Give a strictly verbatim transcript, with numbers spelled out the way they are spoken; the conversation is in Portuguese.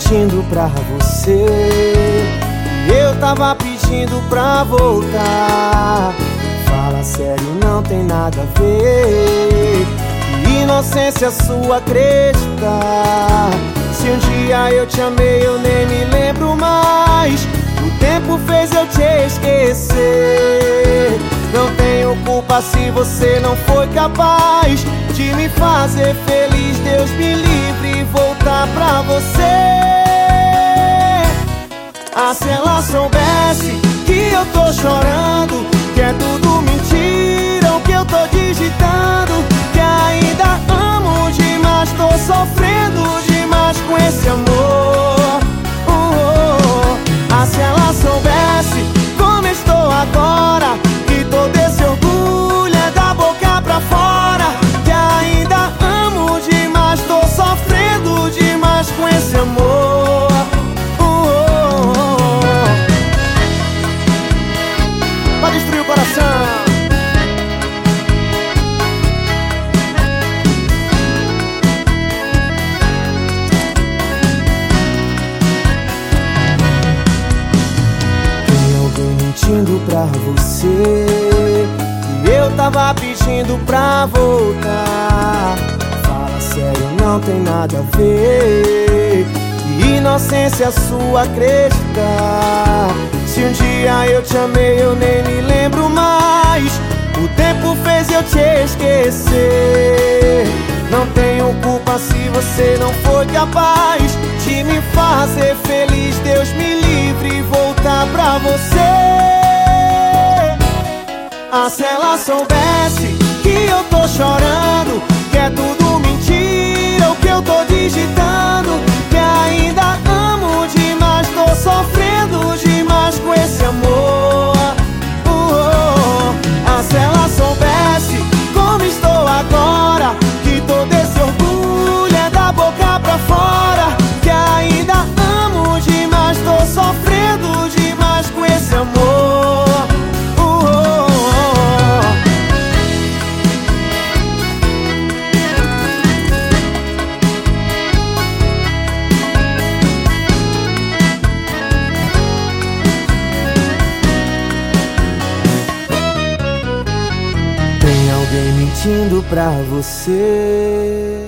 mentindo pra você. Eu tava pedindo pra voltar. Fala sério, não tem nada a ver. Que inocência sua acreditar. Se um dia eu te amei, eu nem me lembro mais. O tempo fez eu te esquecer. Não tenho culpa se você não foi capaz de me fazer feliz. Deus me livre e voltar pra você. Ah, se ela soubesse que eu tô chorando, que é tudo mentira o que eu tô digitando, que ainda amo demais, tô sofrendo demais com esse amor. uh, uh, uh. Ah, se ela soubesse como estou agora, que todo esse orgulho é da boca pra fora, que ainda amo demais, tô sofrendo demais com esse amor. Pra destruir o coração. Tem alguém mentindo pra você. E eu tava pedindo pra voltar. Fala sério, não tem nada a ver. Que inocência sua acreditar. Se um dia eu te amei, eu nem me lembro mais. O tempo fez eu te esquecer. Não tenho culpa se você não foi capaz de me fazer feliz. Deus me livre e voltar pra você. Ah, se ela soubesse que eu tô chorando, que é tudo mentira o que eu tô digitando, que ainda amo demais, tô sofrendo demais com esse amor. uh, uh, uh. Ah, se ela soubesse como estou agora, que todo esse orgulho é da boca pra fora, que ainda amo demais, tô sofrendo demais com esse amor. uh, uh, uh. Tem alguém mentindo pra você.